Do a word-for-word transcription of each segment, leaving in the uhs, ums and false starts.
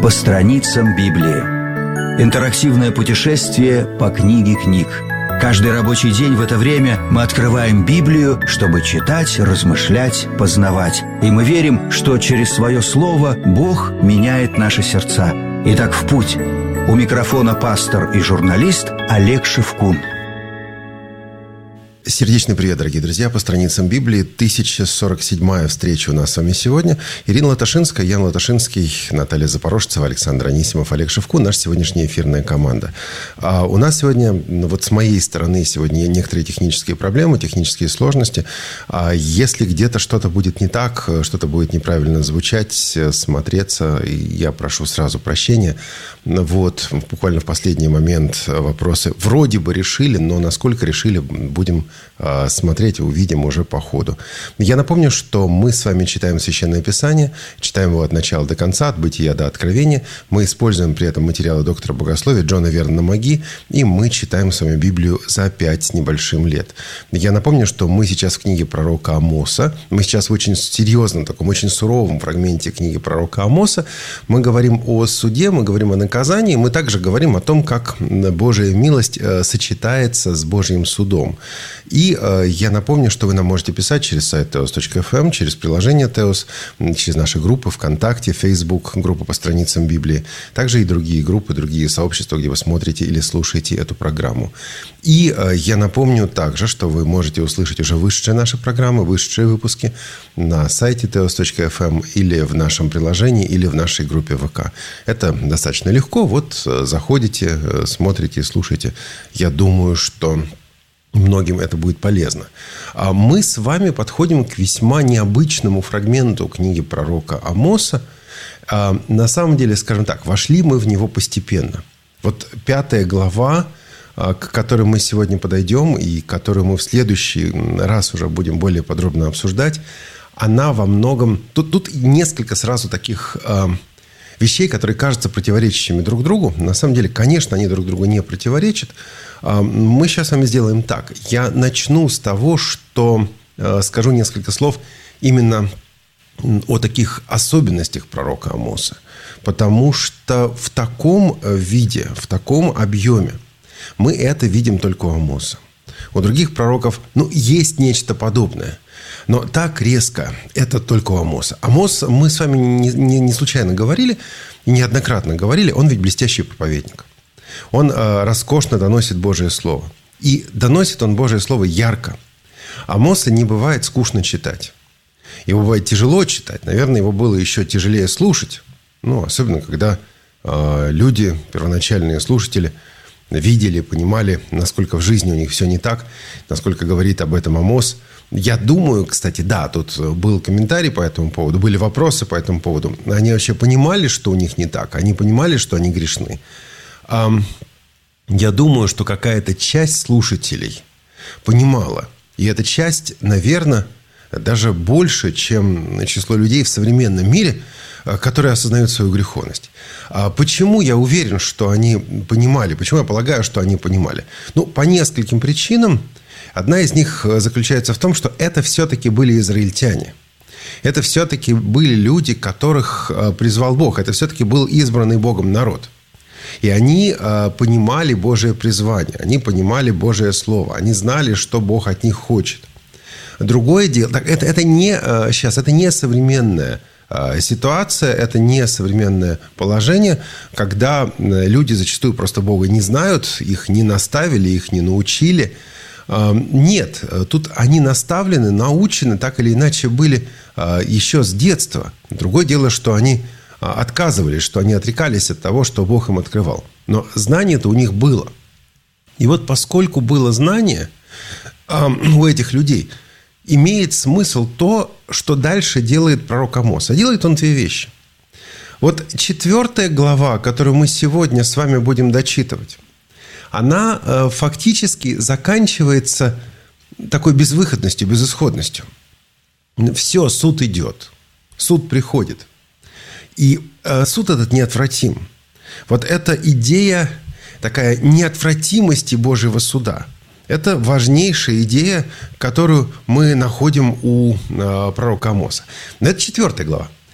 По страницам Библии. Интерактивное путешествие по книге книг. Каждый рабочий день в это время мы открываем Библию, чтобы читать, размышлять, познавать. И мы верим, что через свое слово Бог меняет наши сердца. Итак, в путь. У микрофона пастор и журналист Олег Шевкун. Сердечный привет, дорогие друзья, по страницам Библии. тысяча сорок седьмая встреча у нас с вами сегодня. Ирина Латашинская, Ян Латашинский, Наталья Запорожцева, Александр Анисимов, Олег Шевкун, наша сегодняшняя эфирная команда. А у нас сегодня, вот с моей стороны, сегодня некоторые технические проблемы, технические сложности. А если где-то что-то будет не так, что-то будет неправильно звучать, смотреться, я прошу сразу прощения. Вот, буквально в последний момент вопросы вроде бы решили, но насколько решили, будем смотреть и увидим уже по ходу. Я напомню, что мы с вами читаем Священное Писание, читаем его от начала до конца, от Бытия до Откровения. Мы используем при этом материалы доктора богословия Джона Вернона Маги, и мы читаем с вами Библию за пять с небольшим лет. Я напомню, что мы сейчас в книге пророка Амоса. Мы сейчас в очень серьезном, таком очень суровом фрагменте книги пророка Амоса. Мы говорим о суде, мы говорим о наказании, мы также говорим о том, как Божья милость сочетается с Божьим судом. И э, я напомню, что вы нам можете писать через сайт теос точка эф эм, через приложение Теос, через наши группы ВКонтакте, Facebook, группа по страницам Библии, также и другие группы, другие сообщества, где вы смотрите или слушаете эту программу. И э, я напомню также, что вы можете услышать уже вышедшие наши программы, вышедшие выпуски на сайте теос точка эф эм или в нашем приложении, или в нашей группе ВК. Это достаточно легко. Вот э, заходите, э, смотрите, слушайте. Я думаю, что многим это будет полезно. А мы с вами подходим к весьма необычному фрагменту книги пророка Амоса. А на самом деле, скажем так, вошли мы в него постепенно. Вот пятая глава, к которой мы сегодня подойдем и которую мы в следующий раз уже будем более подробно обсуждать, она во многом... Тут, тут несколько сразу таких вещей, которые кажутся противоречащими друг другу. На самом деле, конечно, они друг другу не противоречат. Мы сейчас с вами сделаем так. Я начну с того, что скажу несколько слов именно о таких особенностях пророка Амоса. Потому что в таком виде, в таком объеме мы это видим только у Амоса. У других пророков, ну, есть нечто подобное. Но так резко это только у Амоса. Амос, мы с вами не, не, не случайно говорили, и неоднократно говорили, он ведь блестящий проповедник. Он э, роскошно доносит Божие Слово. И доносит он Божие Слово ярко. Амоса не бывает скучно читать. Его бывает тяжело читать. Наверное, его было еще тяжелее слушать. Ну, особенно, когда э, люди, первоначальные слушатели, видели, понимали, насколько в жизни у них все не так, насколько говорит об этом Амос. Я думаю, кстати, да, тут был комментарий по этому поводу, были вопросы по этому поводу. Они вообще понимали, что у них не так? Они понимали, что они грешны? Я думаю, что какая-то часть слушателей понимала. И эта часть, наверное, даже больше, чем число людей в современном мире, которые осознают свою греховность. Почему я уверен, что они понимали? Почему я полагаю, что они понимали? Ну, по нескольким причинам. Одна из них заключается в том, что это все-таки были израильтяне. Это все-таки были люди, которых призвал Бог. Это все-таки был избранный Богом народ. И они понимали Божие призвание. Они понимали Божие Слово. Они знали, что Бог от них хочет. Другое дело, это, это не, сейчас, это не современная ситуация, это не современное положение, когда люди зачастую просто Бога не знают, их не наставили, их не научили. Нет, тут они наставлены, научены, так или иначе были еще с детства. Другое дело, что они отказывались, что они отрекались от того, что Бог им открывал. Но знание-то у них было. И вот поскольку было знание у этих людей, имеет смысл то, что дальше делает пророк Амос. А делает он две вещи. Вот четвертая глава, которую мы сегодня с вами будем дочитывать, она фактически заканчивается такой безвыходностью, безысходностью. Все, суд идет. Суд приходит. И суд этот неотвратим. Вот эта идея, такая неотвратимости Божьего суда, это важнейшая идея, которую мы находим у пророка Амоса. Это четвертая глава.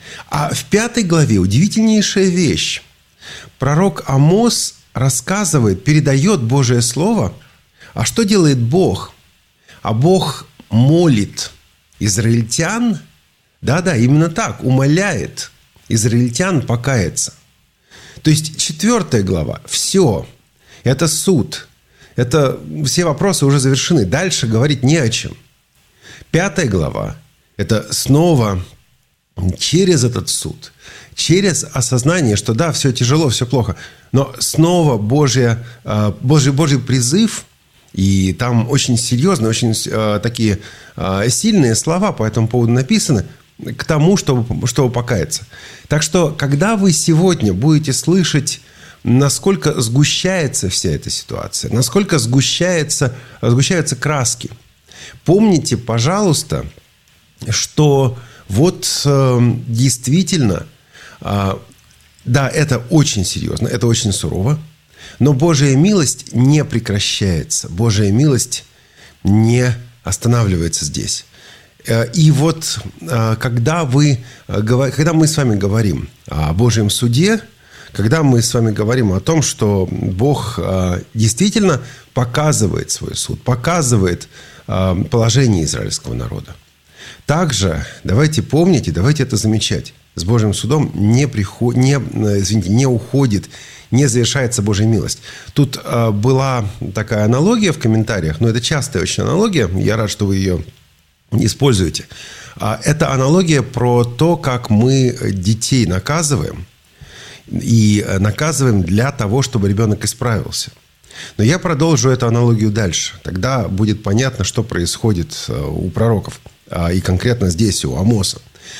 А в пятой главе удивительнейшая вещь. Пророк Амос рассказывает, передает Божие Слово. А что делает Бог? А Бог молит израильтян, да-да, именно так, умоляет израильтян покаяться. То есть четвертая глава, все, это суд, это все вопросы уже завершены, дальше говорить не о чем. Пятая глава, это снова через этот суд, через осознание, что да, все тяжело, все плохо, но снова Божья, Божий, Божий призыв, и там очень серьезные, очень такие сильные слова по этому поводу написаны, к тому, чтобы, чтобы покаяться. Так что, когда вы сегодня будете слышать, насколько сгущается вся эта ситуация, насколько сгущается, сгущаются краски, помните, пожалуйста, что вот э, действительно, э, да, это очень серьезно, это очень сурово, но Божья милость не прекращается, Божья милость не останавливается здесь. И вот когда, вы, когда мы с вами говорим о Божьем суде, когда мы с вами говорим о том, что Бог действительно показывает свой суд, показывает положение израильского народа, также давайте помнить и давайте это замечать. С Божьим судом не, приход, не, извините, не уходит, не завершается Божья милость. Тут была такая аналогия в комментариях, но это частая очень аналогия, я рад, что вы ее используете. Это аналогия про то, как мы детей наказываем, и наказываем для того, чтобы ребенок исправился. Но я продолжу эту аналогию дальше. Тогда будет понятно, что происходит у пророков, и конкретно здесь у Амоса.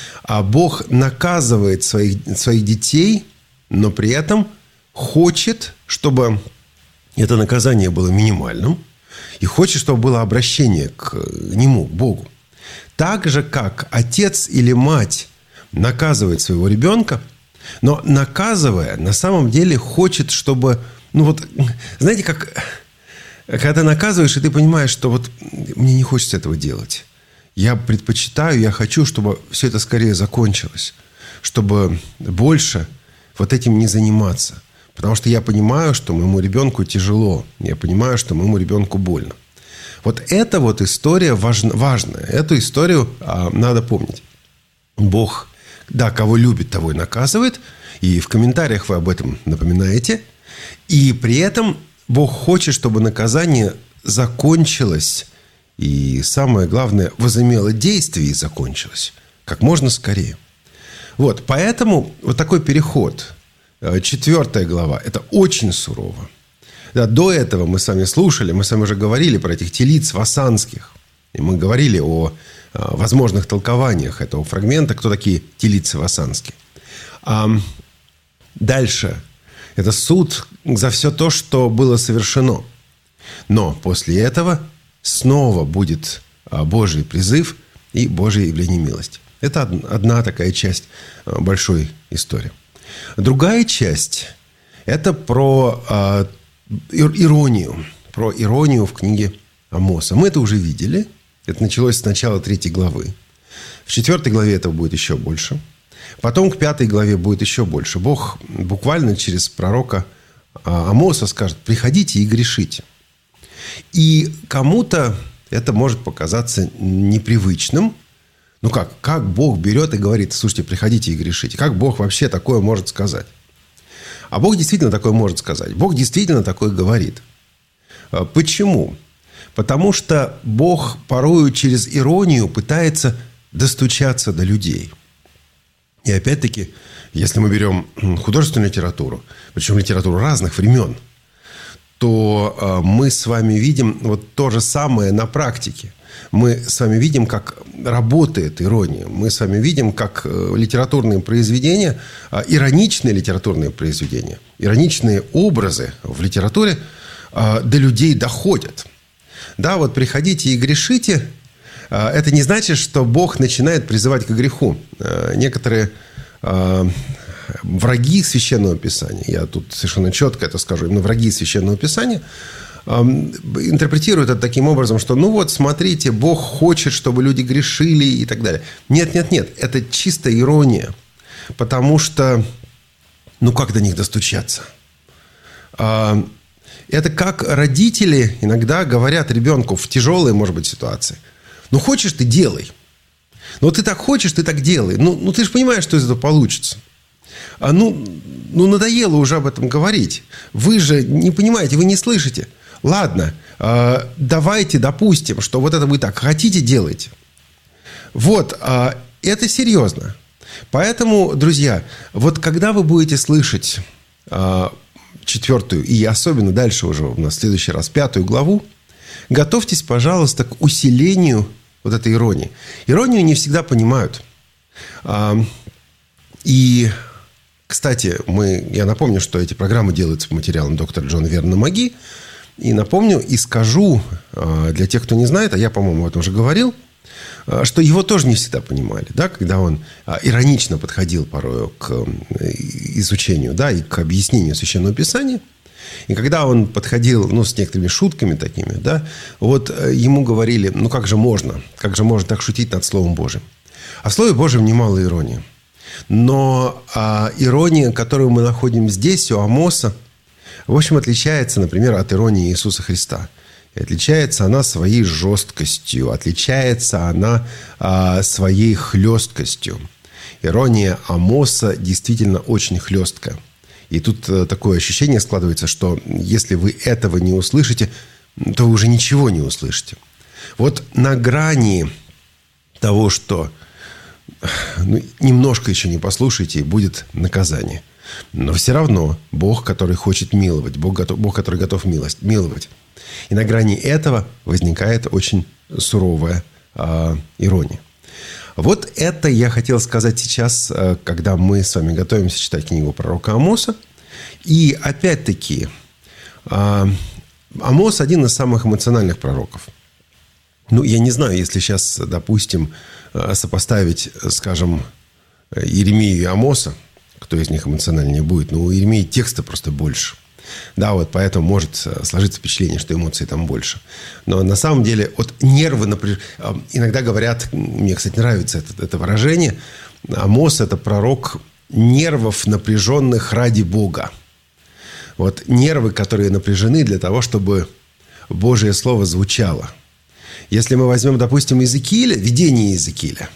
Бог наказывает своих, своих детей, но при этом хочет, чтобы это наказание было минимальным, и хочет, чтобы было обращение к Нему, к Богу. Так же, как отец или мать наказывает своего ребенка, но наказывая, на самом деле хочет, чтобы... Ну вот, знаете, как... Когда наказываешь, и ты понимаешь, что вот мне не хочется этого делать. Я предпочитаю, я хочу, чтобы все это скорее закончилось. Чтобы больше вот этим не заниматься. Потому что я понимаю, что моему ребенку тяжело. Я понимаю, что моему ребенку больно. Вот эта вот история важна, важная. Эту историю а, надо помнить. Бог, да, кого любит, того и наказывает. И в комментариях вы об этом напоминаете. И при этом Бог хочет, чтобы наказание закончилось. И самое главное, возымело действие и закончилось. Как можно скорее. Вот, поэтому вот такой переход. Четвертая глава. Это очень сурово. Да, до этого мы с вами слушали, мы с вами уже говорили про этих телиц васанских. И мы говорили о, о возможных толкованиях этого фрагмента, кто такие телицы васанские. А дальше. Это суд за все то, что было совершено. Но после этого снова будет Божий призыв и Божье явление милости. Это одна такая часть большой истории. Другая часть – это про иронию, про иронию в книге Амоса. Мы это уже видели. Это началось с начала третьей главы. В четвертой главе этого будет еще больше. Потом к пятой главе будет еще больше. Бог буквально через пророка Амоса скажет: приходите и грешите. И кому-то это может показаться непривычным. Ну как? Как Бог берет и говорит: слушайте, приходите и грешите. Как Бог вообще такое может сказать? А Бог действительно такое может сказать. Бог действительно такое говорит. Почему? Потому что Бог порою через иронию пытается достучаться до людей. И опять-таки, если мы берем художественную литературу, причем литературу разных времен, то мы с вами видим вот то же самое на практике. Мы с вами видим, как работает ирония. Мы с вами видим, как литературные произведения, ироничные литературные произведения, ироничные образы в литературе до людей доходят. Да, вот приходите и грешите. Это не значит, что Бог начинает призывать к греху. Некоторые враги Священного Писания, я тут совершенно четко это скажу, именно враги Священного Писания, интерпретируют это таким образом, что ну вот, смотрите, Бог хочет, чтобы люди грешили и так далее. Нет, нет, нет, это чистая ирония. потому что, ну как до них достучаться? Это как родители иногда говорят ребенку в тяжелой, может быть, ситуации. Ну, хочешь, ты делай. Ну, ты так хочешь, ты так делай. Ну, ну ты же понимаешь, что из этого получится. А ну, ну, надоело уже об этом говорить. Вы же не понимаете, вы не слышите. Ладно, э, давайте допустим, что вот это вы так хотите, делайте. Вот, э, это серьезно. Поэтому, друзья, вот когда вы будете слышать э, четвертую и особенно дальше уже у нас в следующий раз пятую главу, готовьтесь, пожалуйста, к усилению вот этой иронии. Иронию не всегда понимают. Э, и... Кстати, мы, я напомню, что эти программы делаются по материалам доктора Джона Вернона Маги. И напомню и скажу для тех, кто не знает, а я, по-моему, об этом уже говорил, что его тоже не всегда понимали, да, когда он иронично подходил порою к изучению, да, и к объяснению Священного Писания. И когда он подходил, ну, с некоторыми шутками такими, да, вот ему говорили, ну, как же можно, как же можно так шутить над Словом Божьим? А в Слове Божьем немало иронии. Но а, ирония, которую мы находим здесь, у Амоса, в общем, отличается, например, от иронии Иисуса Христа. И отличается она своей жесткостью, отличается она а, своей хлесткостью. Ирония Амоса действительно очень хлесткая. И тут а, такое ощущение складывается, что если вы этого не услышите, то вы уже ничего не услышите. Вот на грани того, что... Ну, немножко еще не послушайте, и будет наказание. Но все равно Бог, который хочет миловать, Бог, готов, Бог который готов милость, миловать. И на грани этого возникает очень суровая э, ирония. Вот это я хотел сказать сейчас, э, когда мы с вами готовимся читать книгу пророка Амоса. И опять-таки, э, Амос один из самых эмоциональных пророков. Ну, я не знаю, если сейчас, допустим, сопоставить, скажем, Иеремию и Амоса, кто из них эмоциональнее будет, но у Иеремии текста просто больше. Да, вот поэтому может сложиться впечатление, что эмоций там больше. Но на самом деле, вот нервы, напряж... иногда говорят, мне, кстати, нравится это, это выражение, Амос – это пророк нервов, напряженных ради Бога. Вот нервы, которые напряжены для того, чтобы Божие Слово звучало. Если мы возьмем, допустим, Иезекииля, видение Иезекииля,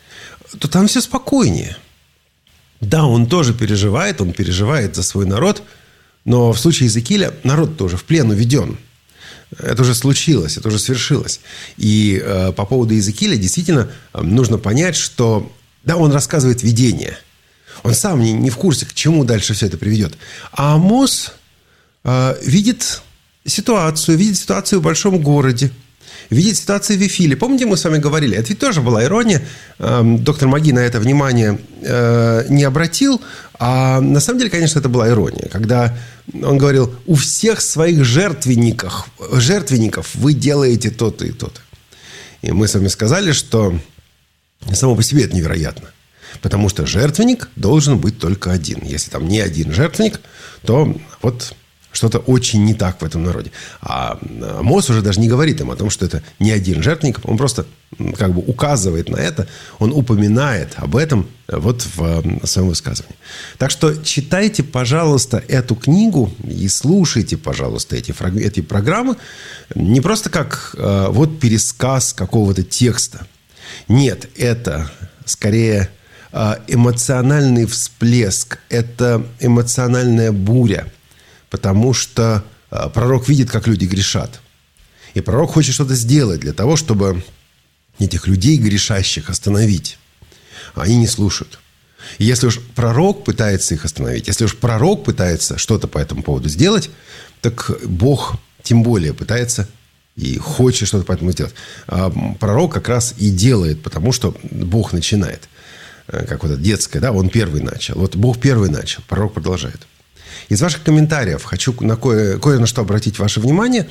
то там все спокойнее. Да, он тоже переживает, он переживает за свой народ, но в случае Иезекииля народ тоже в плен уведен. Это уже случилось, это уже свершилось. И э, по поводу Иезекииля действительно э, нужно понять, что, да, он рассказывает видение. Он сам не, не в курсе, к чему дальше все это приведет. А Амос э, видит ситуацию, видит ситуацию в большом городе. Видеть ситуацию в Вифиле. Помните, мы с вами говорили? Это ведь тоже была ирония. Доктор Маги на это внимание не обратил. А на самом деле, конечно, это была ирония. Когда он говорил, у всех своих жертвенников, жертвенников вы делаете то-то и то-то. И мы с вами сказали, что само по себе это невероятно. Потому что жертвенник должен быть только один. Если там не один жертвенник, то вот... Что-то очень не так в этом народе. А Амос уже даже не говорит им о том, что это не один жертвенник. Он просто как бы указывает на это. Он упоминает об этом вот в своем высказывании. Так что читайте, пожалуйста, эту книгу и слушайте, пожалуйста, эти, эти программы. Не просто как вот пересказ какого-то текста. Нет, это скорее эмоциональный всплеск. Это эмоциональная буря. Потому что пророк видит, как люди грешат. И пророк хочет что-то сделать для того, чтобы этих людей грешащих остановить. А они не слушают. И если уж пророк пытается их остановить, если уж пророк пытается что-то по этому поводу сделать, так Бог тем более пытается и хочет что-то по этому сделать. А пророк как раз и делает, потому что Бог начинает. Как вот это детское, да, он первый начал. Вот Бог первый начал, пророк продолжает. Из ваших комментариев хочу на кое, кое на что обратить ваше внимание.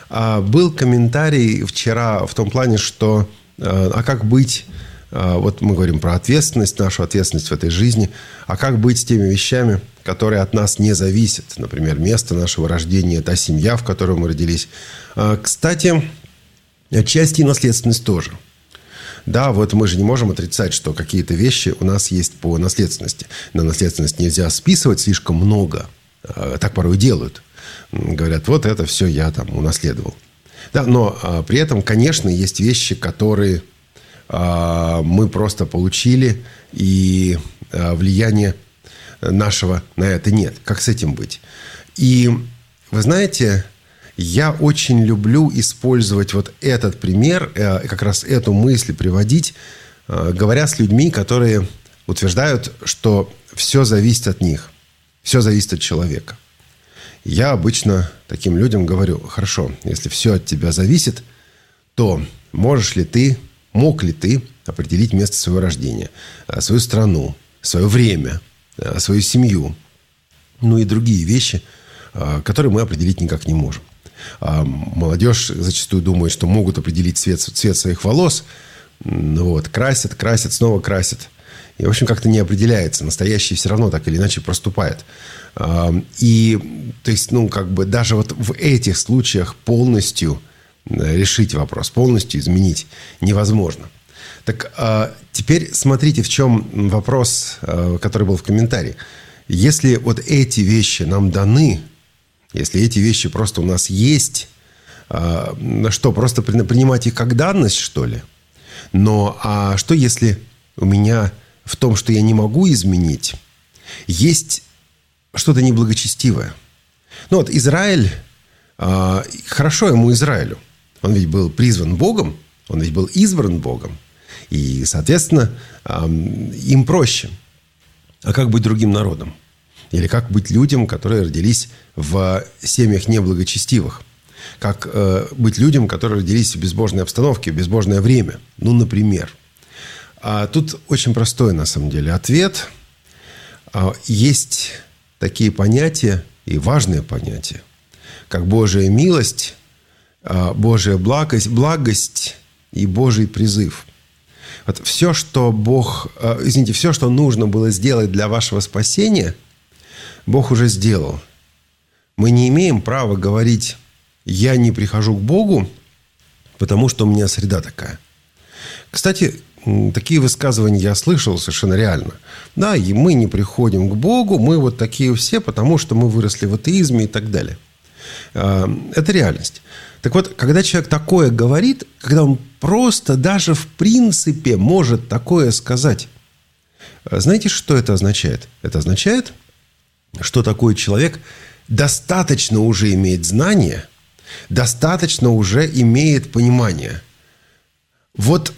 Был комментарий вчера в том плане, что а как быть, вот мы говорим про ответственность, нашу ответственность в этой жизни, а как быть с теми вещами, которые от нас не зависят. Например, место нашего рождения, та семья, в которой мы родились. Кстати, отчасти и наследственность тоже. Да, вот мы же не можем отрицать, что какие-то вещи у нас есть по наследственности. На наследственность нельзя списывать слишком много. Так порой делают. Говорят, вот это все я там унаследовал. Да, но а, при этом, конечно, есть вещи, которые а, мы просто получили, и а, влияния нашего на это нет. Как с этим быть? И вы знаете, я очень люблю использовать вот этот пример, а, как раз эту мысль приводить, а, говоря с людьми, которые утверждают, что все зависит от них, все зависит от человека. Я обычно таким людям говорю: хорошо, если все от тебя зависит, то можешь ли ты, мог ли ты определить место своего рождения, свою страну, свое время, свою семью, ну и другие вещи, которые мы определить никак не можем. Молодежь зачастую думает, что могут определить цвет, цвет своих волос, вот, красят, красят, снова красят. И, в общем, как-то не определяется. Настоящий все равно так или иначе проступает. И, то есть, ну, как бы даже вот в этих случаях полностью решить вопрос, полностью изменить невозможно. Так теперь смотрите, в чем вопрос, который был в комментарии. Если вот эти вещи нам даны, если эти вещи просто у нас есть, что, просто принимать их как данность, что ли? Но а что, если у меня в том, что я не могу изменить, есть что-то неблагочестивое? Ну вот Израиль, э, хорошо ему Израилю. Он ведь был призван Богом, он ведь был избран Богом. И, соответственно, э, им проще. А как быть другим народом? Или как быть людям, которые родились в семьях неблагочестивых? Как э, быть людям, которые родились в безбожной обстановке, в безбожное время? Ну, например. А тут очень простой, на самом деле, ответ. А, есть такие понятия, и важные понятия, как Божья милость, а, Божья благость, благость и Божий призыв. Вот все, что Бог, а, извините, все, что нужно было сделать для вашего спасения, Бог уже сделал. Мы не имеем права говорить: я не прихожу к Богу, потому что у меня среда такая. Кстати, такие высказывания я слышал совершенно реально. Да, и мы не приходим к Богу, мы вот такие все, потому что мы выросли в атеизме и так далее. Это реальность. Так вот, когда человек такое говорит, когда он просто даже в принципе может такое сказать, знаете, что это означает? Это означает, что такой человек достаточно уже имеет знания, достаточно уже имеет понимание. Вот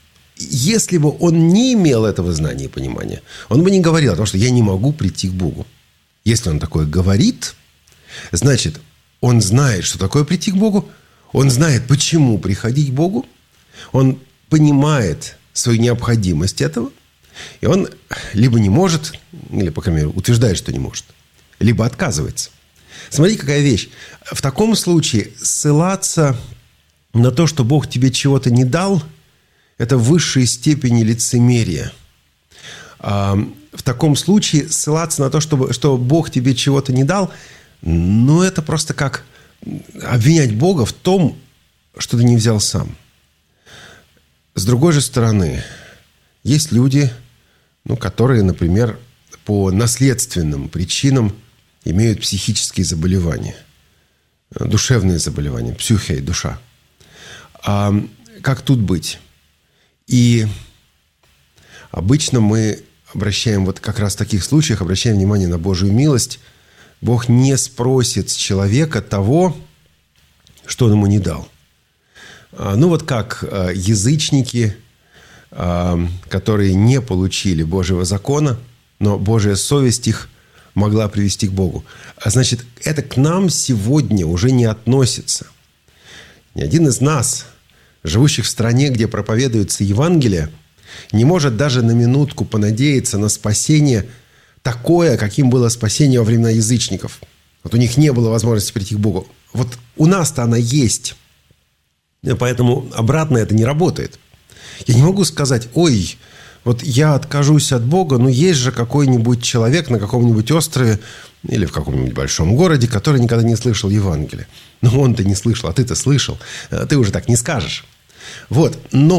если бы он не имел этого знания и понимания, он бы не говорил о том, что я не могу прийти к Богу. Если он такое говорит, значит, он знает, что такое прийти к Богу, он знает, почему приходить к Богу, он понимает свою необходимость этого, и он либо не может, или, по крайней мере, утверждает, что не может, либо отказывается. Смотри, какая вещь. В таком случае ссылаться на то, что Бог тебе чего-то не дал, это в высшей степени лицемерия. В таком случае ссылаться на то, чтобы, что Бог тебе чего-то не дал, ну, это просто как обвинять Бога в том, что ты не взял сам. С другой же стороны, есть люди, ну, которые, например, по наследственным причинам имеют психические заболевания, душевные заболевания, психия, душа. А как тут быть? И обычно мы обращаем, вот как раз в таких случаях, обращаем внимание на Божию милость. Бог не спросит с человека того, что он ему не дал. Ну, вот как язычники, которые не получили Божьего закона, но Божья совесть их могла привести к Богу. А значит, это к нам сегодня уже не относится. Ни один из нас, живущих в стране, где проповедуется Евангелие, не может даже на минутку понадеяться на спасение такое, каким было спасение во времена язычников. Вот у них не было возможности прийти к Богу. Вот у нас-то она есть. Поэтому обратно это не работает. Я не могу сказать: ой, вот я откажусь от Бога, но есть же какой-нибудь человек на каком-нибудь острове или в каком-нибудь большом городе, который никогда не слышал Евангелия. Ну, он-то не слышал, а ты-то слышал. Ты уже так не скажешь. Вот. Но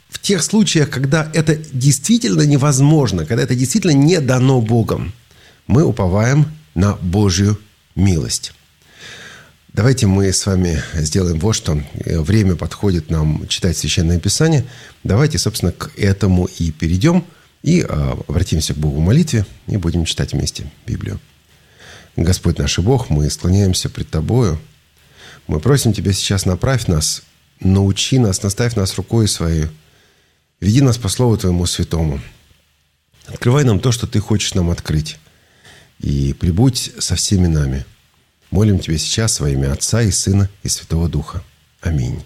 в тех случаях, когда это действительно невозможно, когда это действительно не дано Богом, мы уповаем на Божью милость. Давайте мы с вами сделаем вот что. Время подходит нам читать Священное Писание. Давайте, собственно, к этому и перейдем. И обратимся к Богу в молитве и будем читать вместе Библию. Господь наш и Бог, мы склоняемся пред Тобою. Мы просим Тебя сейчас: направь нас, научи нас, наставь нас рукой Своей. Веди нас по Слову Твоему Святому. Открывай нам то, что Ты хочешь нам открыть. И прибудь со всеми нами. Молим Тебя сейчас во имя Отца и Сына и Святого Духа. Аминь.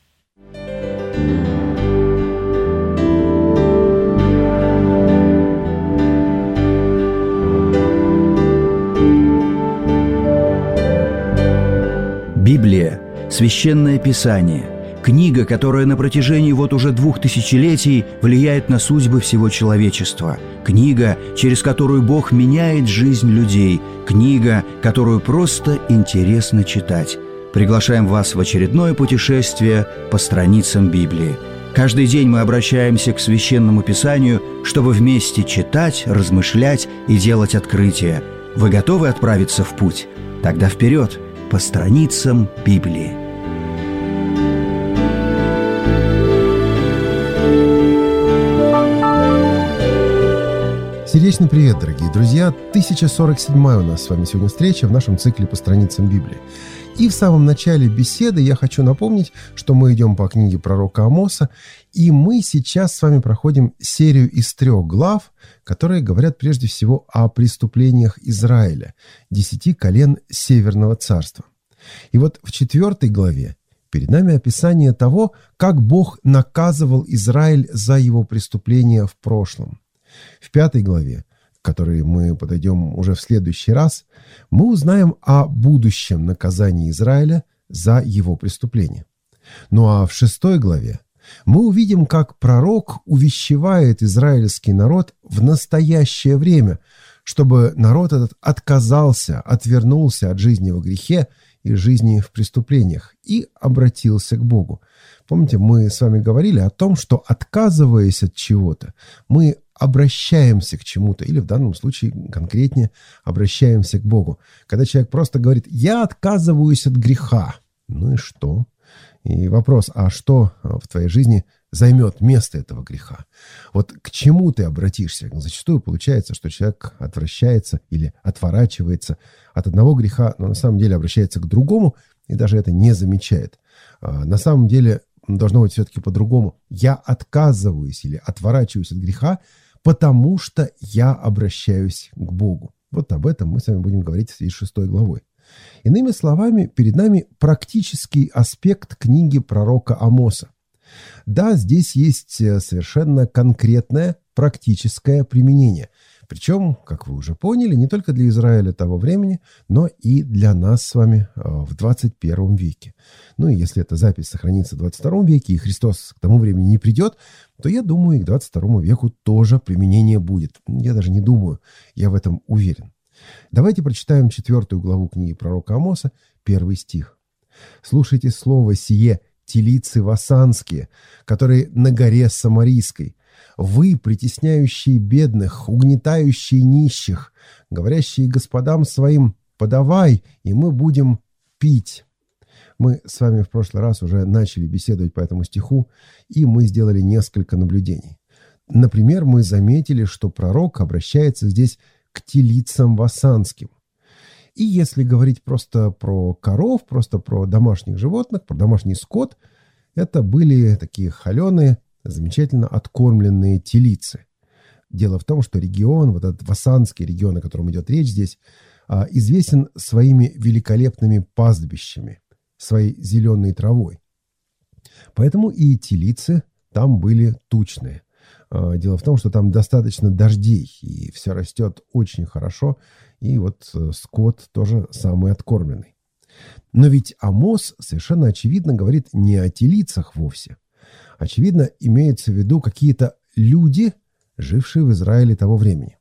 Библия – Священное Писание, книга, которая на протяжении вот уже двух тысячелетий влияет на судьбы всего человечества, книга, через которую Бог меняет жизнь людей, книга, которую просто интересно читать. Приглашаем вас в очередное путешествие по страницам Библии. Каждый день мы обращаемся к Священному Писанию, чтобы вместе читать, размышлять и делать открытия. Вы готовы отправиться в путь? Тогда вперед! По страницам Библии. Сердечный привет, дорогие друзья! тысяча сорок седьмая у нас с вами сегодня встреча в нашем цикле по страницам Библии. И в самом начале беседы я хочу напомнить, что мы идем по книге пророка Амоса, и мы сейчас с вами проходим серию из трех глав, которые говорят прежде всего о преступлениях Израиля, десяти колен Северного царства. И вот в четвертой главе перед нами описание того, как Бог наказывал Израиль за его преступления в прошлом. В пятой главе, к которой мы подойдем уже в следующий раз, мы узнаем о будущем наказании Израиля за его преступления. Ну а в шестой главе мы увидим, как пророк увещевает израильский народ в настоящее время, чтобы народ этот отказался, отвернулся от жизни во грехе и жизни в преступлениях и обратился к Богу. Помните, мы с вами говорили о том, что, отказываясь от чего-то, мы обращаемся к чему-то, или в данном случае конкретнее обращаемся к Богу. Когда человек просто говорит: «Я отказываюсь от греха». Ну и что? И вопрос: а что в твоей жизни займет место этого греха? Вот к чему ты обратишься? Зачастую получается, что человек отвращается или отворачивается от одного греха, но на самом деле обращается к другому и даже это не замечает. На самом деле должно быть все-таки по-другому. Я отказываюсь или отворачиваюсь от греха, потому что я обращаюсь к Богу. Вот об этом мы с вами будем говорить в связи с шестой главой. Иными словами, перед нами практический аспект книги пророка Амоса. Да, здесь есть совершенно конкретное практическое применение. Причем, как вы уже поняли, не только для Израиля того времени, но и для нас с вами в двадцать первом веке. Ну и если эта запись сохранится в двадцать втором веке, и Христос к тому времени не придет, то я думаю, и к двадцать второму веку тоже применение будет. Я даже не думаю, я в этом уверен. Давайте прочитаем четвертую главу книги пророка Амоса, первый стих. «Слушайте слово сие, телицы васанские, которые на горе Самарийской, вы, притесняющие бедных, угнетающие нищих, говорящие господам своим: подавай, и мы будем пить». Мы с вами в прошлый раз уже начали беседовать по этому стиху, и мы сделали несколько наблюдений. Например, мы заметили, что пророк обращается здесь к телицам васанским. И если говорить просто про коров, просто про домашних животных, про домашний скот, это были такие холеные, замечательно откормленные телицы. Дело в том, что регион, вот этот васанский регион, о котором идет речь здесь, известен своими великолепными пастбищами, своей зеленой травой. Поэтому и телицы там были тучные. Дело в том, что там достаточно дождей, и все растет очень хорошо, и вот скот тоже самый откормленный. Но ведь Амос совершенно очевидно говорит не о телицах вовсе. Очевидно, имеются в виду какие-то люди, жившие в Израиле того времени.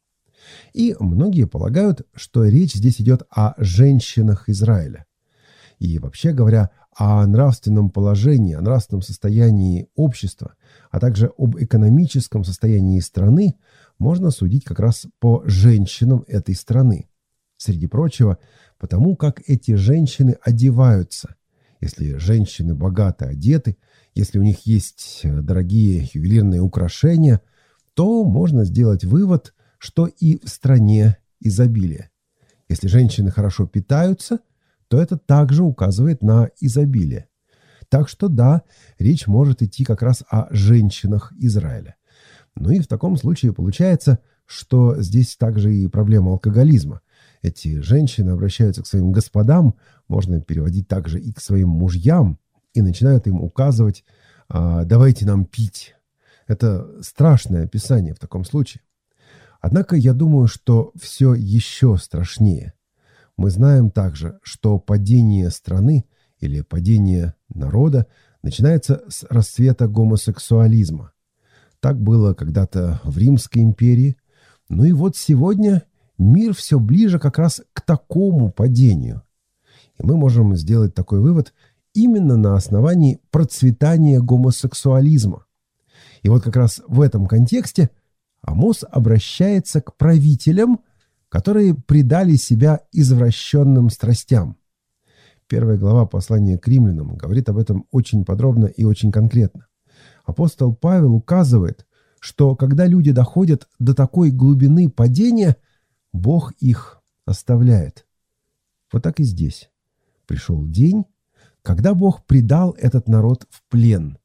И многие полагают, что речь здесь идет о женщинах Израиля. И вообще говоря, о нравственном положении, о нравственном состоянии общества, а также об экономическом состоянии страны можно судить как раз по женщинам этой страны. Среди прочего, потому как эти женщины одеваются. Если женщины богато одеты, если у них есть дорогие ювелирные украшения, то можно сделать вывод, что и в стране изобилие. Если женщины хорошо питаются, то это также указывает на изобилие. Так что да, речь может идти как раз о женщинах Израиля. Ну и в таком случае получается, что здесь также и проблема алкоголизма. Эти женщины обращаются к своим господам, можно переводить также и к своим мужьям, и начинают им указывать: «давайте нам пить». Это страшное описание в таком случае. Однако я думаю, что все еще страшнее. Мы знаем также, что падение страны или падение народа начинается с расцвета гомосексуализма. Так было когда-то в Римской империи. Ну и вот сегодня мир все ближе как раз к такому падению. И мы можем сделать такой вывод именно на основании процветания гомосексуализма. И вот как раз в этом контексте Амос обращается к правителям, которые предали себя извращенным страстям. Первая глава послания к римлянам говорит об этом очень подробно и очень конкретно. Апостол Павел указывает, что когда люди доходят до такой глубины падения, Бог их оставляет. Вот так и здесь. Пришел день, когда Бог предал этот народ в плен.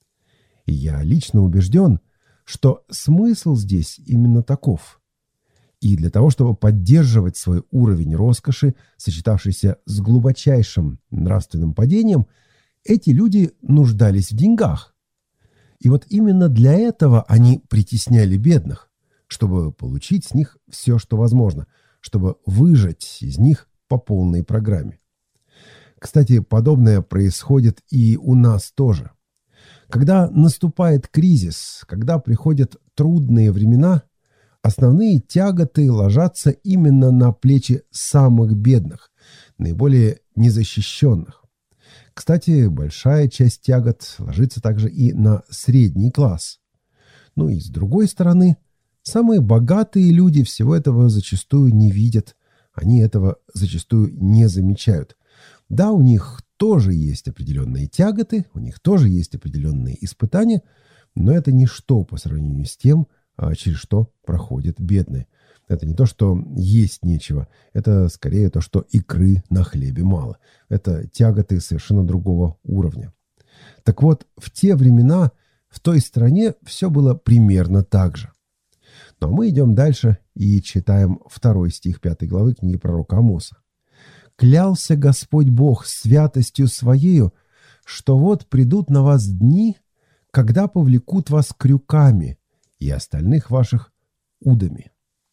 И я лично убежден, что смысл здесь именно таков. И для того, чтобы поддерживать свой уровень роскоши, сочетавшийся с глубочайшим нравственным падением, эти люди нуждались в деньгах. И вот именно для этого они притесняли бедных, чтобы получить с них все, что возможно, чтобы выжать из них по полной программе. Кстати, подобное происходит и у нас тоже. Когда наступает кризис, когда приходят трудные времена, основные тяготы ложатся именно на плечи самых бедных, наиболее незащищенных. Кстати, большая часть тягот ложится также и на средний класс. Ну и с другой стороны, самые богатые люди всего этого зачастую не видят, они этого зачастую не замечают. Да, у них тоже есть определенные тяготы, у них тоже есть определенные испытания, но это ничто по сравнению с тем, через что проходят бедные. Это не то, что есть нечего, это скорее то, что икры на хлебе мало. Это тяготы совершенно другого уровня. Так вот, в те времена в той стране все было примерно так же. Но мы идем дальше и читаем второй стих пятой главы книги пророка Амоса. «Клялся Господь Бог святостью Своею, что вот придут на вас дни, когда повлекут вас крюками и остальных ваших удами».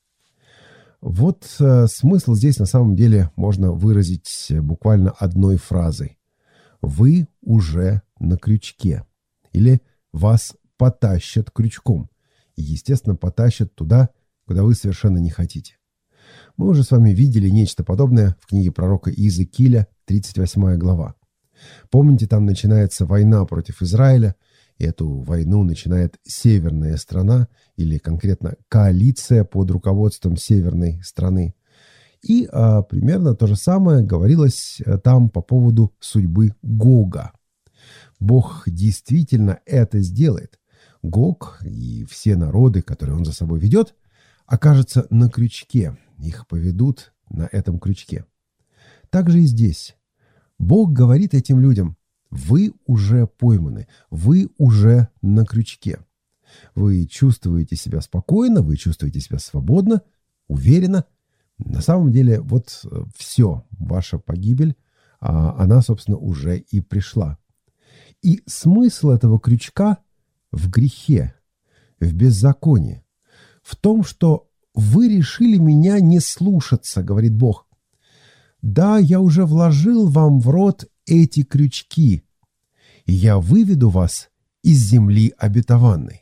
Вот э, смысл здесь на самом деле можно выразить буквально одной фразой. «Вы уже на крючке» или «вас потащат крючком». И, естественно, потащат туда, куда вы совершенно не хотите. Мы уже с вами видели нечто подобное в книге пророка Иезекииля, тридцать восьмая глава. Помните, там начинается война против Израиля, и эту войну начинает северная страна, или конкретно коалиция под руководством северной страны. И а, примерно то же самое говорилось там по поводу судьбы Гога. Бог действительно это сделает. Гог и все народы, которые он за собой ведет, окажутся на крючке. Их поведут на этом крючке. Так же и здесь. Бог говорит этим людям: вы уже пойманы, вы уже на крючке. Вы чувствуете себя спокойно, вы чувствуете себя свободно, уверенно. На самом деле, вот все, ваша погибель, она, собственно, уже и пришла. И смысл этого крючка в грехе, в беззаконии, в том, что вы решили меня не слушаться, говорит Бог. Да, я уже вложил вам в рот эти крючки, и я выведу вас из земли обетованной.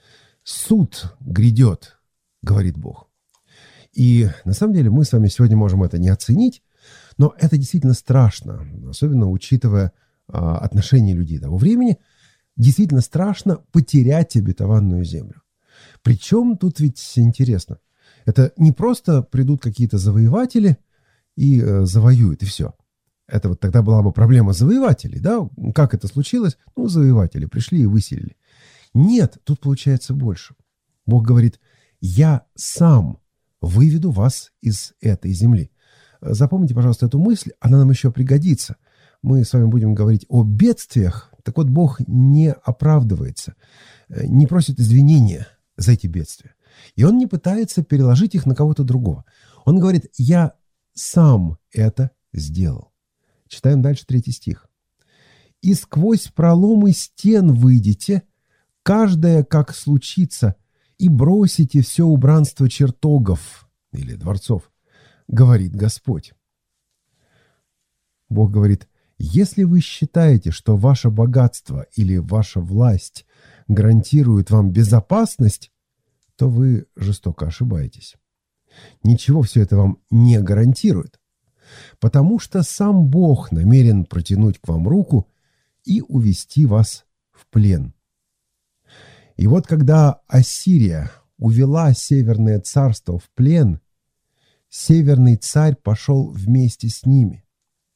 Суд грядет, говорит Бог. И на самом деле мы с вами сегодня можем это не оценить, но это действительно страшно, особенно учитывая отношения людей того времени, действительно страшно потерять обетованную землю. Причем тут ведь интересно, это не просто придут какие-то завоеватели и э, завоюют, и все. Это вот тогда была бы проблема завоевателей, да? Как это случилось? Ну, завоеватели пришли и выселили. Нет, тут получается больше. Бог говорит: «Я сам выведу вас из этой земли». Запомните, пожалуйста, эту мысль, она нам еще пригодится. Мы с вами будем говорить о бедствиях. Так вот, Бог не оправдывается, не просит извинения за эти бедствия. И Он не пытается переложить их на кого-то другого. Он говорит: «Я сам это сделал». Читаем дальше третий стих. «И сквозь проломы стен выйдете, каждое как случится, и бросите все убранство чертогов» или дворцов, говорит Господь. Бог говорит: если вы считаете, что ваше богатство или ваша власть гарантирует вам безопасность, то вы жестоко ошибаетесь. Ничего все это вам не гарантирует, потому что сам Бог намерен протянуть к вам руку и увести вас в плен. И вот когда Ассирия увела Северное царство в плен, Северный царь пошел вместе с ними.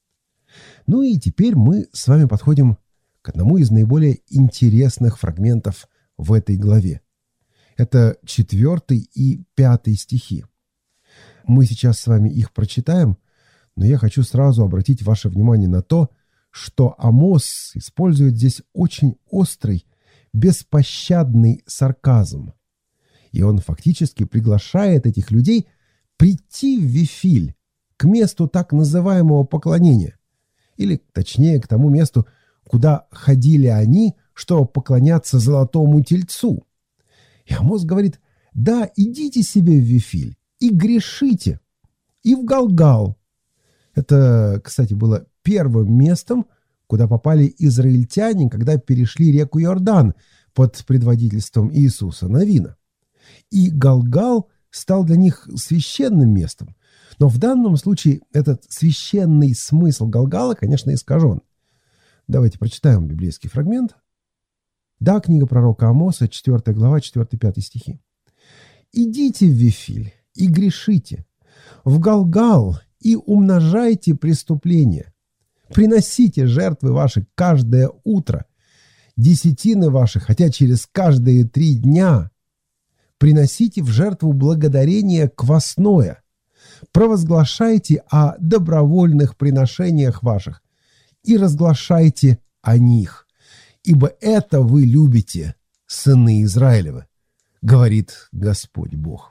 Ну и теперь мы с вами подходим к одному из наиболее интересных фрагментов в этой главе. Это четвертый и пятый стихи. Мы сейчас с вами их прочитаем, но я хочу сразу обратить ваше внимание на то, что Амос использует здесь очень острый, беспощадный сарказм. И он фактически приглашает этих людей прийти в Вифиль, к месту так называемого поклонения, или, точнее, к тому месту, куда ходили они, чтобы поклоняться золотому тельцу. И Амос говорит: да, идите себе в Вифиль и грешите, и в Галгал. Это, кстати, было первым местом, куда попали израильтяне, когда перешли реку Иордан под предводительством Иисуса Навина. И Галгал стал для них священным местом. Но в данном случае этот священный смысл Галгала, конечно, искажен. Давайте прочитаем библейский фрагмент. Да, книга пророка Амоса, четвёртая глава, четвёртый-пятый стихи. «Идите в Вифиль и грешите, в Галгал и умножайте преступления. Приносите жертвы ваши каждое утро, десятины ваши, хотя через каждые три дня. Приносите в жертву благодарение квасное. Провозглашайте о добровольных приношениях ваших и разглашайте о них, ибо это вы любите, сыны Израилевы, говорит Господь Бог».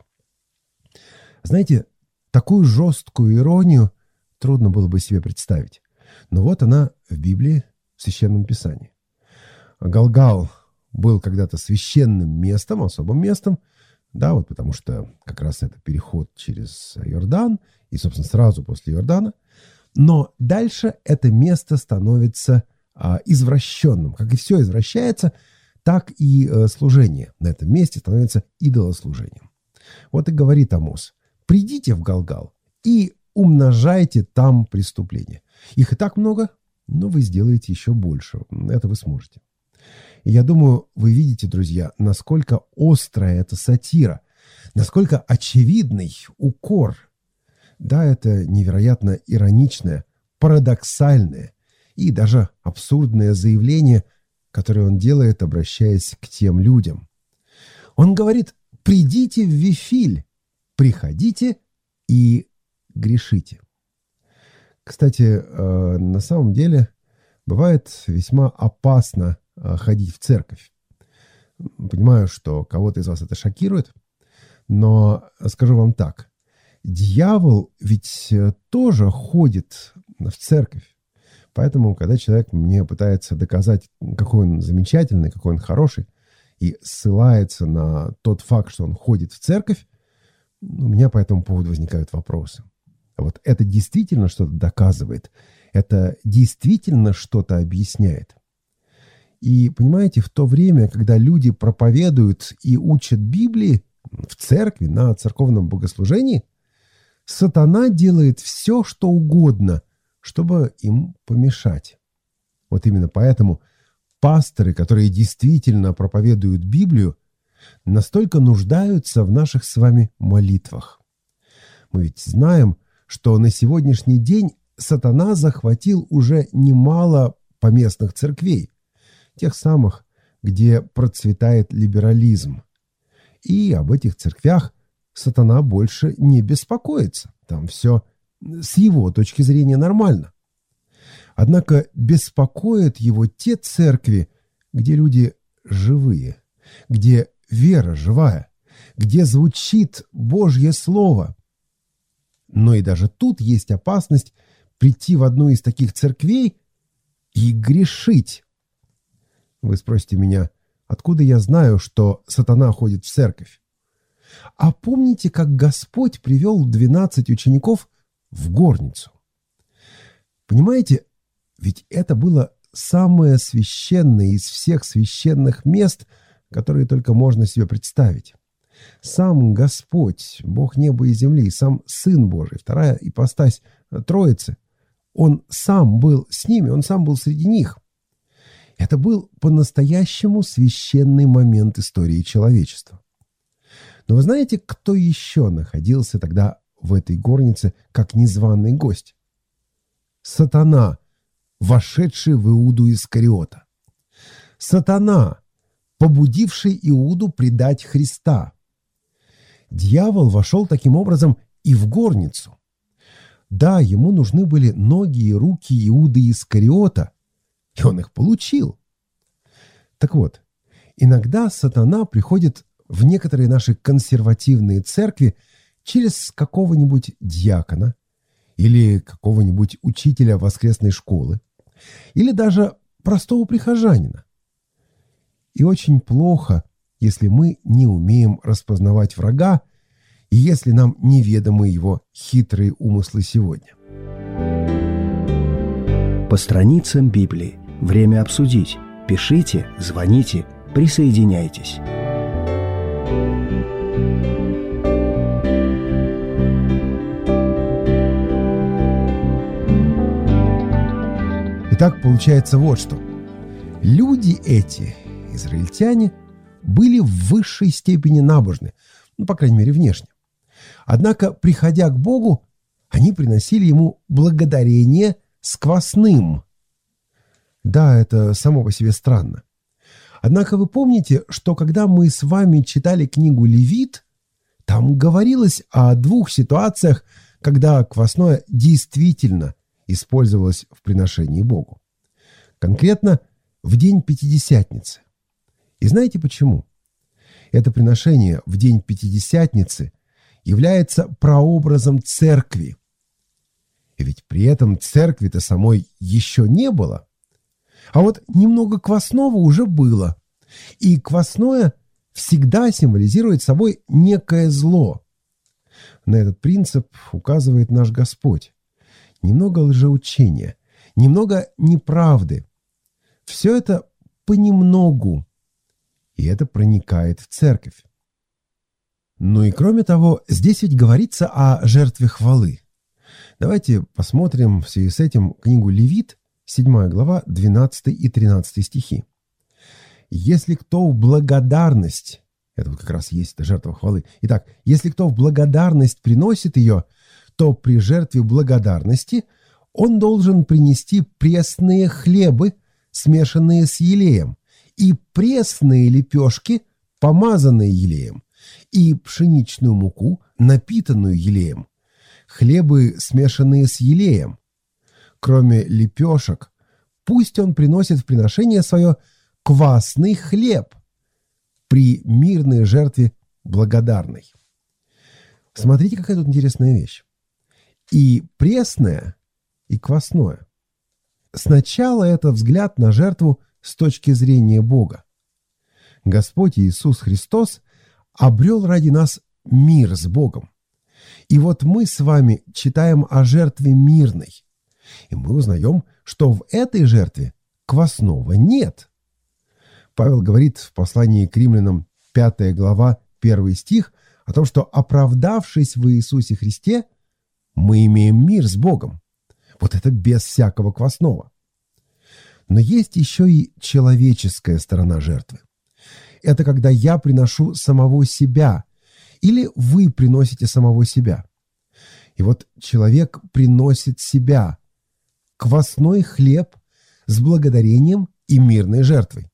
Знаете, такую жесткую иронию трудно было бы себе представить. Но вот она в Библии, в Священном Писании. Галгал был когда-то священным местом, особым местом, да, вот потому что как раз это переход через Иордан, и, собственно, сразу после Иордана. Но дальше это место становится а, извращенным. Как и все извращается, так и а, служение на этом месте становится идолослужением. Вот и говорит Амос: придите в Галгал и умножайте там преступления. Их и так много, но вы сделаете еще больше. Это вы сможете. И я думаю, вы видите, друзья, насколько острая эта сатира, насколько очевидный укор. Да, это невероятно ироничное, парадоксальное и даже абсурдное заявление, которое он делает, обращаясь к тем людям. Он говорит: придите в Вифиль, приходите и грешите. Кстати, на самом деле бывает весьма опасно ходить в церковь. Понимаю, что кого-то из вас это шокирует, но скажу вам так. Дьявол ведь тоже ходит в церковь. Поэтому, когда человек мне пытается доказать, какой он замечательный, какой он хороший, и ссылается на тот факт, что он ходит в церковь, у меня по этому поводу возникают вопросы. Вот это действительно что-то доказывает, это действительно что-то объясняет. И понимаете, в то время, когда люди проповедуют и учат Библии в церкви, на церковном богослужении, сатана делает все, что угодно, чтобы им помешать. Вот именно поэтому пасторы, которые действительно проповедуют Библию, настолько нуждаются в наших с вами молитвах. Мы ведь знаем, что на сегодняшний день сатана захватил уже немало поместных церквей, тех самых, где процветает либерализм. И об этих церквях сатана больше не беспокоится. Там все с его точки зрения нормально. Однако беспокоят его те церкви, где люди живые, где вера живая, где звучит Божье Слово. Но и даже тут есть опасность прийти в одну из таких церквей и грешить. Вы спросите меня, откуда я знаю, что сатана ходит в церковь? А помните, как Господь привел двенадцать учеников в горницу? Понимаете, ведь это было самое священное из всех священных мест, которые только можно себе представить. Сам Господь, Бог неба и земли, сам Сын Божий, вторая ипостась Троицы, Он сам был с ними, Он сам был среди них. Это был по-настоящему священный момент истории человечества. Но вы знаете, кто еще находился тогда в этой горнице как незваный гость? Сатана, вошедший в Иуду Искариота. Сатана, побудивший Иуду предать Христа. Дьявол вошел таким образом и в горницу. Да, ему нужны были ноги и руки Иуды Искариота, и он их получил. Так вот, иногда сатана приходит в некоторые наши консервативные церкви через какого-нибудь диакона или какого-нибудь учителя воскресной школы, или даже простого прихожанина. И очень плохо, если мы не умеем распознавать врага, и если нам неведомы его хитрые умыслы сегодня. По страницам Библии. Время обсудить. Пишите, звоните, присоединяйтесь. Итак, получается вот что. Люди эти, израильтяне, были в высшей степени набожны, ну, по крайней мере, внешне. Однако, приходя к Богу, они приносили Ему благодарение с квасным. Да, это само по себе странно. Однако вы помните, что когда мы с вами читали книгу Левит, там говорилось о двух ситуациях, когда квасное действительно использовалось в приношении Богу. Конкретно в день Пятидесятницы. И знаете почему? Это приношение в день Пятидесятницы является прообразом церкви. И ведь при этом церкви-то самой еще не было. А вот немного квасного уже было. И квасное всегда символизирует собой некое зло. На этот принцип указывает наш Господь. Немного лжеучения, немного неправды. Все это понемногу. И это проникает в церковь. Ну и кроме того, здесь ведь говорится о жертве хвалы. Давайте посмотрим в связи с этим книгу Левит, седьмая глава, двенадцатый и тринадцатый стихи. «Если кто в благодарность...» Это вот как раз есть эта жертва хвалы. Итак, «если кто в благодарность приносит ее, то при жертве благодарности он должен принести пресные хлебы, смешанные с елеем, и пресные лепешки, помазанные елеем, и пшеничную муку, напитанную елеем, хлебы, смешанные с елеем. Кроме лепешек, пусть он приносит в приношение свое квасный хлеб при мирной жертве благодарной». Смотрите, какая тут интересная вещь. И пресное, и квасное. Сначала это взгляд на жертву с точки зрения Бога. Господь Иисус Христос обрел ради нас мир с Богом. И вот мы с вами читаем о жертве мирной. И мы узнаем, что в этой жертве квасного нет. Павел говорит в послании к Римлянам, пятая глава, первый стих, о том, что, оправдавшись в Иисусе Христе, мы имеем мир с Богом. Вот это без всякого квасного. Но есть еще и человеческая сторона жертвы. Это когда я приношу самого себя, или вы приносите самого себя. И вот человек приносит себя, квасной хлеб с благодарением и мирной жертвой.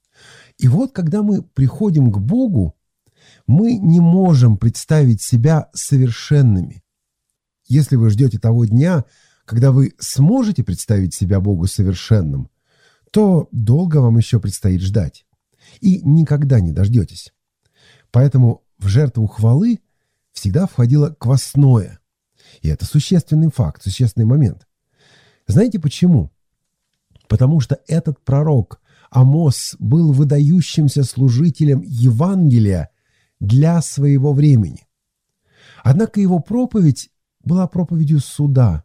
И вот когда мы приходим к Богу, мы не можем представить себя совершенными. Если вы ждете того дня, когда вы сможете представить себя Богу совершенным, то долго вам еще предстоит ждать. И никогда не дождетесь. Поэтому в жертву хвалы всегда входило квасное. И это существенный факт, существенный момент. Знаете почему? Потому что этот пророк Амос был выдающимся служителем Евангелия для своего времени. Однако его проповедь была проповедью суда.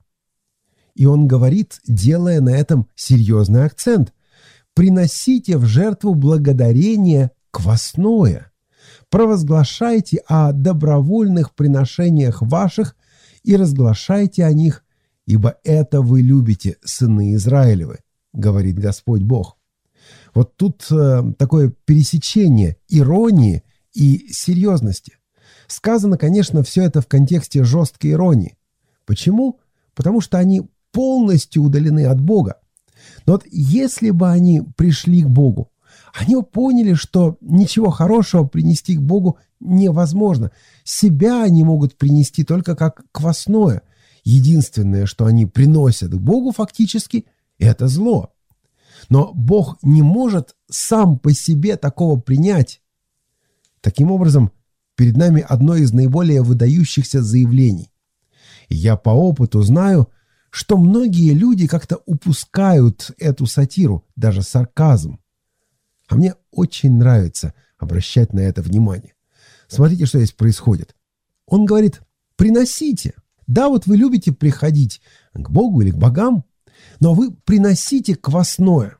И он говорит, делая на этом серьезный акцент: приносите в жертву благодарение квасное, провозглашайте о добровольных приношениях ваших и разглашайте о них, ибо это вы любите, сыны Израилевы, говорит Господь Бог. Вот тут э, такое пересечение иронии и серьезности. Сказано, конечно, все это в контексте жесткой иронии. Почему? Потому что они полностью удалены от Бога. Но вот если бы они пришли к Богу, они бы поняли, что ничего хорошего принести к Богу невозможно. Себя они могут принести только как квасное. Единственное, что они приносят к Богу фактически, это зло. Но Бог не может сам по себе такого принять. Таким образом, перед нами одно из наиболее выдающихся заявлений. И я по опыту знаю, что многие люди как-то упускают эту сатиру, даже сарказм. А мне очень нравится обращать на это внимание. Смотрите, что здесь происходит. Он говорит: приносите. Да, вот вы любите приходить к Богу или к богам, но вы приносите квасное.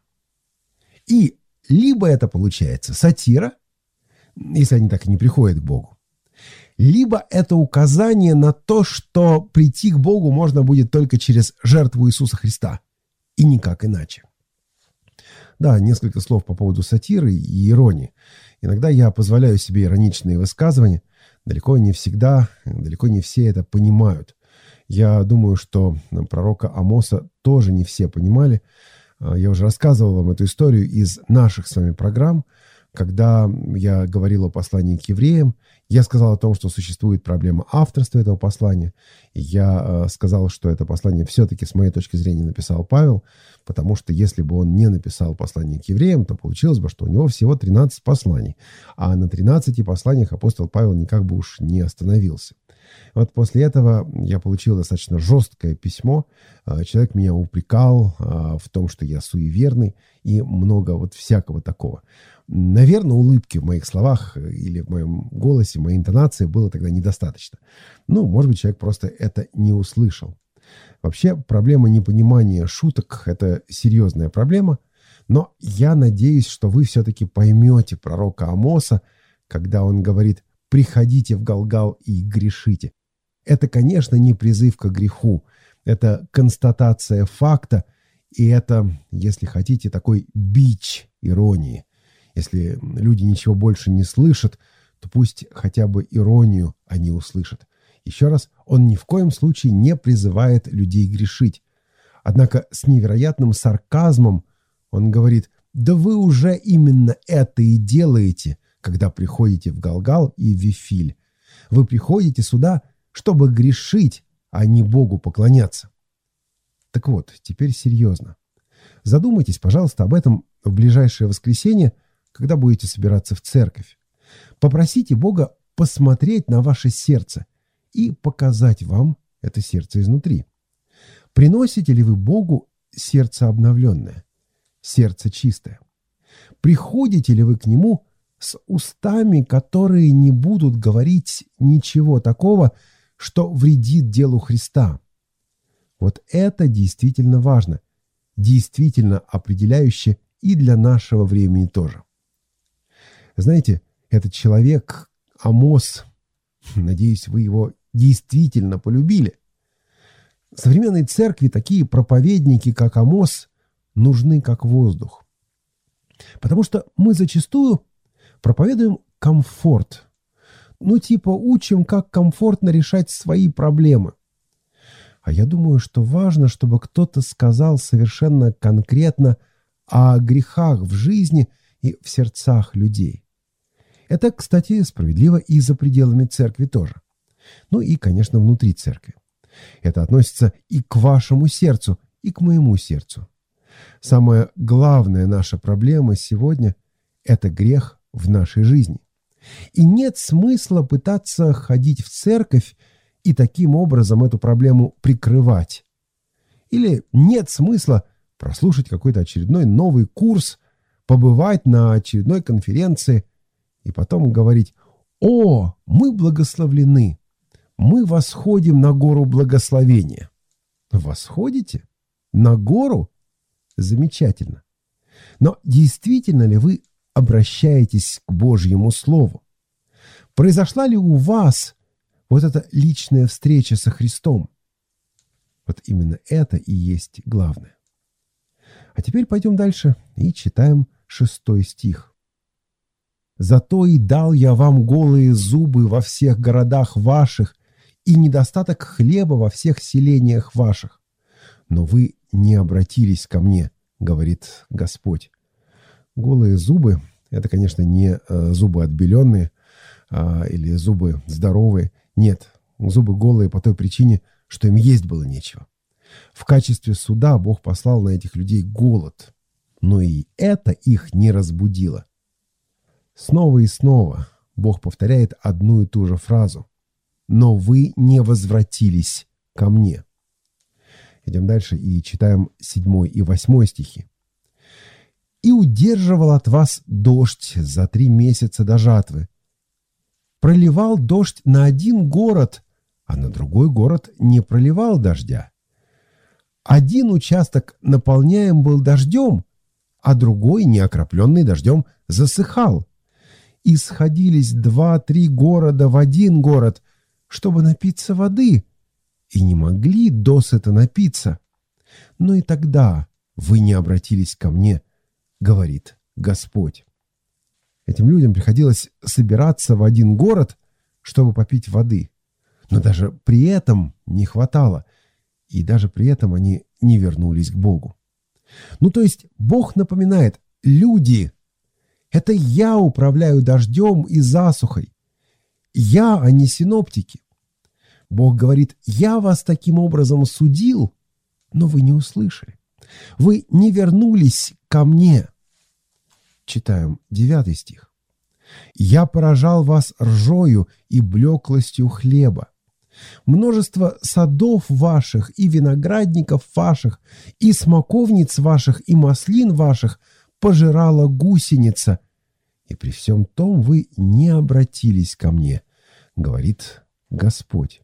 И либо это получается сатира, если они так и не приходят к Богу, либо это указание на то, что прийти к Богу можно будет только через жертву Иисуса Христа, и никак иначе. Да, несколько слов по поводу сатиры и иронии. Иногда я позволяю себе ироничные высказывания. Далеко не всегда, далеко не все это понимают. Я думаю, что пророка Амоса тоже не все понимали. Я уже рассказывал вам эту историю из наших с вами программ. Когда я говорил о послании к евреям, я сказал о том, что существует проблема авторства этого послания. И я сказал, что это послание все-таки, с моей точки зрения, написал Павел, потому что если бы он не написал послание к евреям, то получилось бы, что у него всего тринадцать посланий. А на тринадцати посланиях апостол Павел никак бы уж не остановился. Вот после этого я получил достаточно жесткое письмо. Человек меня упрекал в том, что я суеверный, и много вот всякого такого. Наверное, улыбки в моих словах или в моем голосе, в моей интонации было тогда недостаточно. Ну, может быть, человек просто это не услышал. Вообще, проблема непонимания шуток – это серьезная проблема, но я надеюсь, что вы все-таки поймете пророка Амоса, когда он говорит: приходите в Галгал и грешите. Это, конечно, не призыв к греху, это констатация факта, и это, если хотите, такой бич иронии. Если люди ничего больше не слышат, то пусть хотя бы иронию они услышат. Еще раз, он ни в коем случае не призывает людей грешить. Однако с невероятным сарказмом он говорит: да вы уже именно это и делаете, когда приходите в Галгал и в Вифиль. Вы приходите сюда, чтобы грешить, а не Богу поклоняться. Так вот, теперь серьезно. Задумайтесь, пожалуйста, об этом в ближайшее воскресенье, когда будете собираться в церковь. Попросите Бога посмотреть на ваше сердце и показать вам это сердце изнутри. Приносите ли вы Богу сердце обновленное, сердце чистое? Приходите ли вы к Нему с устами, которые не будут говорить ничего такого, что вредит делу Христа? Вот это действительно важно, действительно определяюще и для нашего времени тоже. Знаете, этот человек, Амос, надеюсь, вы его действительно полюбили. В современной церкви такие проповедники, как Амос, нужны как воздух. Потому что мы зачастую проповедуем комфорт. Ну, типа учим, как комфортно решать свои проблемы. А я думаю, что важно, чтобы кто-то сказал совершенно конкретно о грехах в жизни и в сердцах людей. Это, кстати, справедливо и за пределами церкви тоже. Ну и, конечно, внутри церкви. Это относится и к вашему сердцу, и к моему сердцу. Самая главная наша проблема сегодня – это грех в нашей жизни. И нет смысла пытаться ходить в церковь и таким образом эту проблему прикрывать. Или нет смысла прослушать какой-то очередной новый курс, побывать на очередной конференции и потом говорить: «О, мы благословлены, мы восходим на гору благословения». Восходите? На гору? Замечательно. Но действительно ли вы обращаетесь к Божьему Слову? Произошла ли у вас вот эта личная встреча со Христом? Вот именно это и есть главное. А теперь пойдем дальше и читаем шестой стих. «Зато и дал я вам голые зубы во всех городах ваших и недостаток хлеба во всех селениях ваших. Но вы не обратились ко мне, говорит Господь». Голые зубы – это, конечно, не э, зубы отбеленные э, или зубы здоровые. Нет, зубы голые по той причине, что им есть было нечего. В качестве суда Бог послал на этих людей голод, но и это их не разбудило. Снова и снова Бог повторяет одну и ту же фразу: «Но вы не возвратились ко мне». Идем дальше и читаем седьмой и восьмой стихи. «И удерживал от вас дождь за три месяца до жатвы. Проливал дождь на один город, а на другой город не проливал дождя. Один участок наполняем был дождем, а другой, не окропленный дождем, засыхал. И сходились два-три города в один город, чтобы напиться воды, и не могли досыта напиться. Но и тогда вы не обратились ко мне, говорит Господь». Этим людям приходилось собираться в один город, чтобы попить воды. Но даже при этом не хватало, и даже при этом они не вернулись к Богу. Ну, то есть Бог напоминает: люди, это я управляю дождем и засухой. Я, а не синоптики. Бог говорит: я вас таким образом судил, но вы не услышали. Вы не вернулись ко мне. Читаем девятый стих. «Я поражал вас ржою и блеклостью хлеба. Множество садов ваших и виноградников ваших, и смоковниц ваших, и маслин ваших пожирала гусеница. И при всем том вы не обратились ко мне, говорит Господь».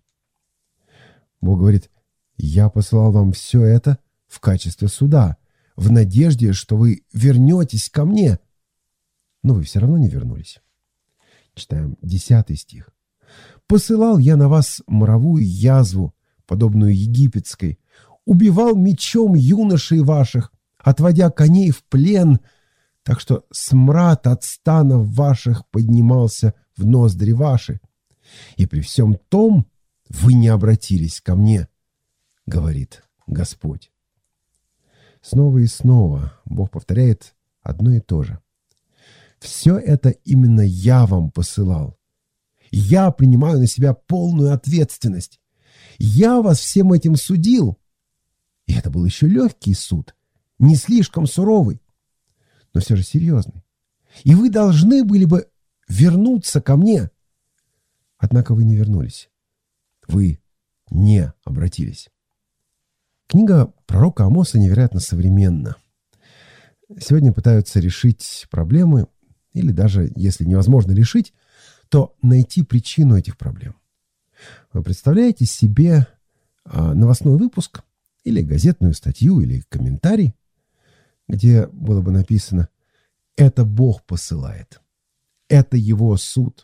Бог говорит: я посылал вам все это в качестве суда, в надежде, что вы вернетесь ко мне. Но вы все равно не вернулись. Читаем десятый стих. «Посылал я на вас моровую язву, подобную египетской, убивал мечом юношей ваших, отводя коней в плен, так что смрад от станов ваших поднимался в ноздри ваши. И при всем том вы не обратились ко мне, говорит Господь». Снова и снова Бог повторяет одно и то же. Все это именно я вам посылал. Я принимаю на себя полную ответственность. Я вас всем этим судил. И это был еще легкий суд, не слишком суровый, но все же серьезный. И вы должны были бы вернуться ко мне. Однако вы не вернулись. Вы не обратились. Книга пророка Амоса невероятно современна. Сегодня пытаются решить проблемы, или даже, если невозможно решить, то найти причину этих проблем. Вы представляете себе новостной выпуск или газетную статью, или комментарий, где было бы написано: «Это Бог посылает, это Его суд».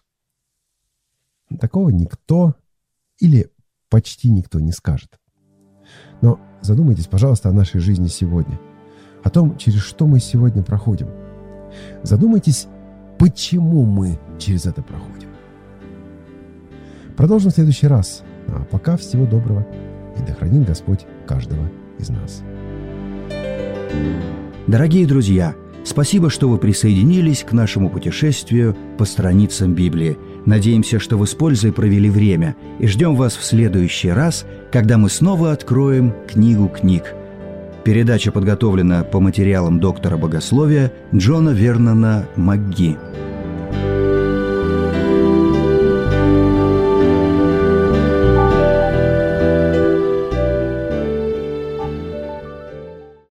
Такого никто или почти никто не скажет. Но задумайтесь, пожалуйста, о нашей жизни сегодня. о том, через что мы сегодня проходим. Задумайтесь, почему мы через это проходим. Продолжим в следующий раз. А пока всего доброго, и да хранит Господь каждого из нас. Дорогие друзья, спасибо, что вы присоединились к нашему путешествию по страницам Библии. Надеемся, что вы с пользой провели время, и ждем вас в следующий раз, когда мы снова откроем книгу книг. Передача подготовлена по материалам доктора богословия Джона Вернона МакГи.